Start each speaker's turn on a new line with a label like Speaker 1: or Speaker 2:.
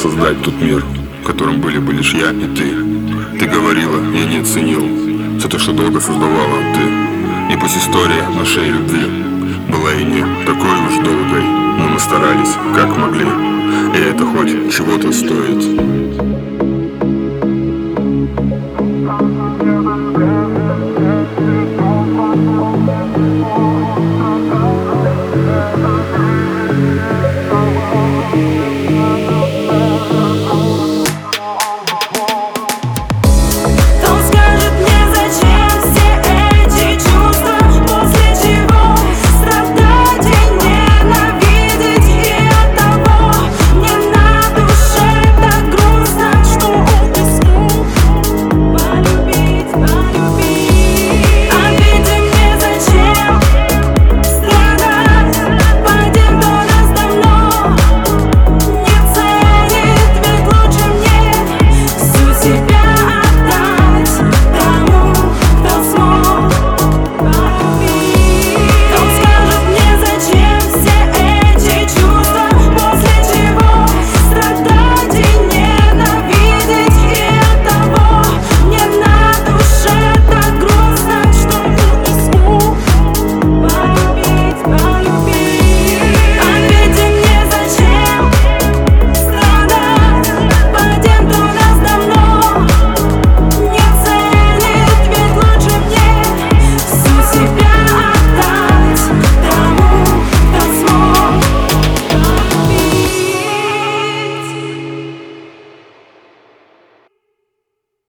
Speaker 1: создать тот мир, в котором были бы лишь я и ты. Ты говорила, я не оценил все то, что долго создавала ты. И пусть история нашей любви была и не такой уж долгой, но мы старались, как могли, и это хоть чего-то стоит.